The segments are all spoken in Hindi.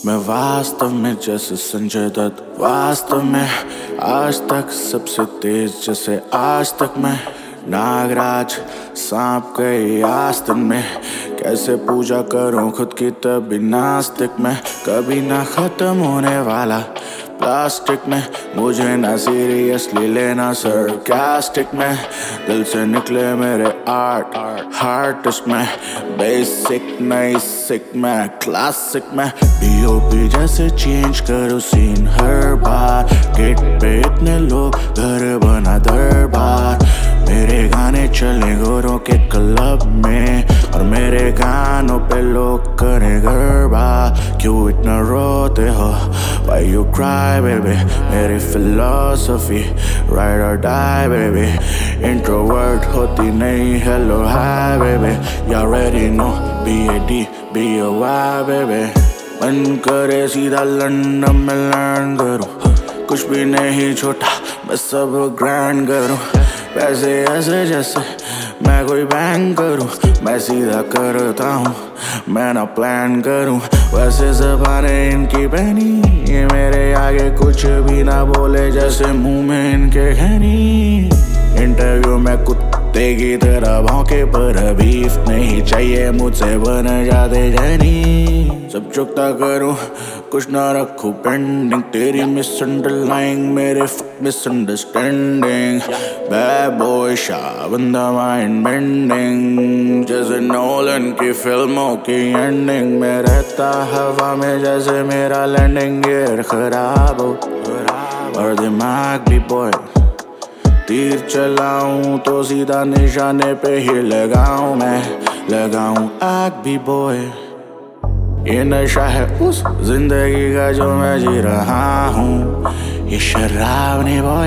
मैं वास्तव में जैसे संजय दत्त, वास्तव में आज तक सबसे तेज जैसे आज तक मैं नागराज सांप गई आस्तीन में। कैसे पूजा करूं खुद की तभी नास्तिक में, कभी ना खत्म होने वाला प्लास्टिक में। मुझे ना सीरियसली लेना सरकास्टिक में, दिल से निकले मेरे आर्ट हार्टिस्ट में। बेसिक नहीं सिक में क्लासिक में, पीओपी जैसे चेंज करो सीन हर बार। गेट पे इतने लोग घर बना दरबार, मेरे गाने चले गोरों के क्लब में और मेरे गानों पे लोग करे गरबा। क्यों इतना रोते हो, why you cry baby? मेरी philosophy ride or die baby। Introvert होती नहीं hello hi baby, you already know BAD BOY baby। मन करे सीधा लंदन में लैंड करूं, कुछ भी नहीं छोटा मैं सब ग्रैंड करूं। पैसे ऐसे जैसे मैं कोई बैंक करूं, मैं सीधा करता हूँ मैं ना प्लान करूं। वैसे ज़बानें इनकी बहनी, ये मेरे आगे कुछ भी ना बोले जैसे मुंह में इनके खैनी। इंटरव्यू में कुत्ते की तरह भौंके पर बीफ नहीं चाहिए मुझसे बन जाते जनी। सब चुकता करूं कुछ ना रखूं पेंडिंग, तेरी मिसअंडरलाइंग मेरे मिसअंडरस्टैंडिंग। बैड बॉय शाह बंदा माइंड बेंडिंग, जैसे नोलन की फिल्मों की एंडिंग में। रहता हवा में जैसे मेरा लैंडिंग गियर खराब हो और दिमाग भी बॉय। तीर चलाऊं तो सीधा निशाने पे ही लगाऊं मैं, लगाऊं आग भी बॉय। ये नशा है उस जिंदगी का जो मैं जी रहा हूँ, ये शराब नहीं बॉय।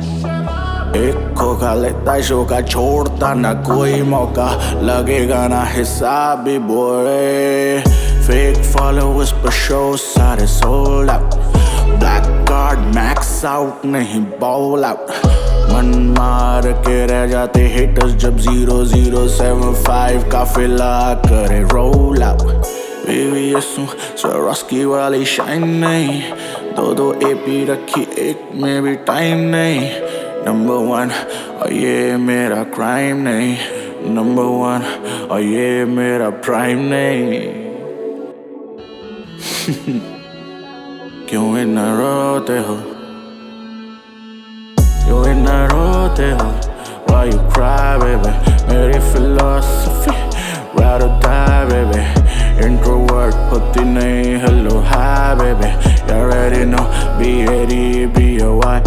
एक खोखा लेता शोका छोड़ता ना कोई मौका, लगेगा ना हिसाब भी बॉय। फेक फॉलोअर्स पर शो सारे sold out, black card max out नहीं बॉल आउट। मन मार के रह जाते हिटर्स जब 0075 काफिला करे रोल आउट। VVS स्वरास्की वाली शाइन नहीं, दो AP रखी एक में भी टाइम नहीं। नंबर 1 और ये मेरा क्राइम नहीं, नंबर 1 और ये मेरा प्राइम नहीं। क्यों इतना रोते हो, क्यों इतना रोते हो? Why you cry baby? मेरी philosophy ride or die baby। Introvert होती नहीं hello hi baby, you already know BAD BOY